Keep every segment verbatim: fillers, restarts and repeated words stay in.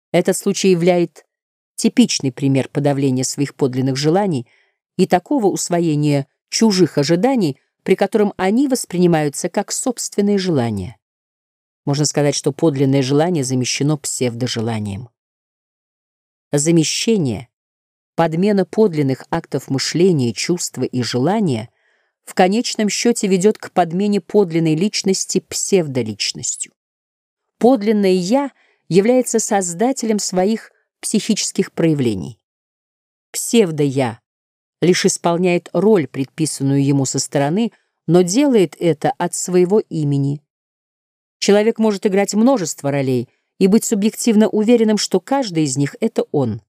Этот случай являет типичный пример подавления своих подлинных желаний и такого усвоения чужих ожиданий, при котором они воспринимаются как собственные желания. Можно сказать, что подлинное желание замещено псевдожеланием. Замещение, подмена подлинных актов мышления, чувства и желания в конечном счете ведет к подмене подлинной личности псевдоличностью. Подлинное «я» является создателем своих психических проявлений. Псевдо-я лишь исполняет роль, предписанную ему со стороны, но делает это от своего имени. Человек может играть множество ролей и быть субъективно уверенным, что каждый из них — это он.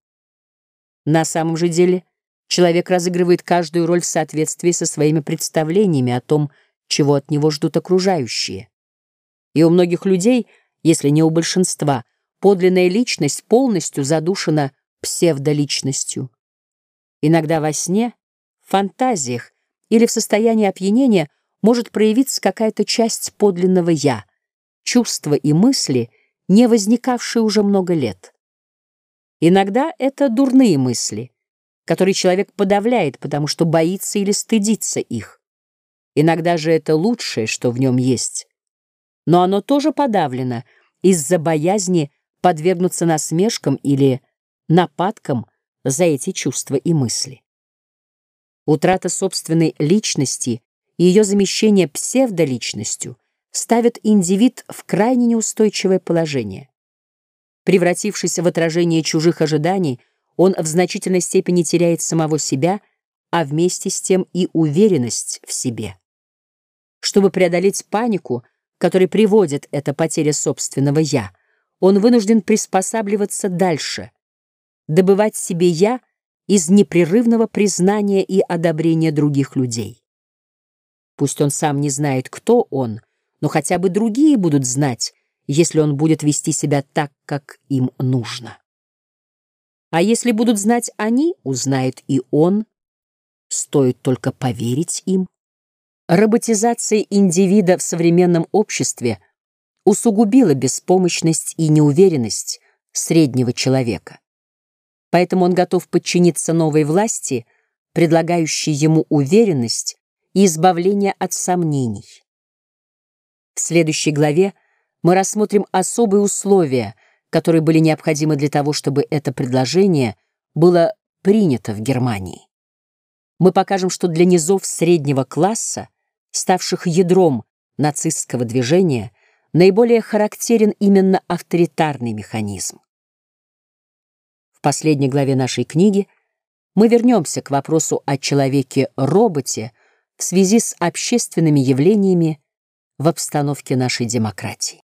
На самом же деле человек разыгрывает каждую роль в соответствии со своими представлениями о том, чего от него ждут окружающие. И у многих людей, если не у большинства, подлинная личность полностью задушена псевдоличностью. Иногда во сне, в фантазиях или в состоянии опьянения может проявиться какая-то часть подлинного «я», чувства и мысли, не возникавшие уже много лет. Иногда это дурные мысли, которые человек подавляет, потому что боится или стыдится их. Иногда же это лучшее, что в нем есть. Но оно тоже подавлено из-за боязни подвергнуться насмешкам или нападкам за эти чувства и мысли. Утрата собственной личности и ее замещение псевдоличностью ставят индивид в крайне неустойчивое положение. Превратившись в отражение чужих ожиданий, он в значительной степени теряет самого себя, а вместе с тем и уверенность в себе. Чтобы преодолеть панику, которой приводит эта потеря собственного «я», он вынужден приспосабливаться дальше, добывать себе «я» из непрерывного признания и одобрения других людей. Пусть он сам не знает, кто он, но хотя бы другие будут знать, если он будет вести себя так, как им нужно. А если будут знать они, узнает и он, стоит только поверить им. Роботизация индивида в современном обществе усугубила беспомощность и неуверенность среднего человека. Поэтому он готов подчиниться новой власти, предлагающей ему уверенность и избавление от сомнений. В следующей главе мы рассмотрим особые условия, которые были необходимы для того, чтобы это предложение было принято в Германии. Мы покажем, что для низов среднего класса, ставших ядром нацистского движения, наиболее характерен именно авторитарный механизм. В последней главе нашей книги мы вернемся к вопросу о человеке-роботе в связи с общественными явлениями в обстановке нашей демократии.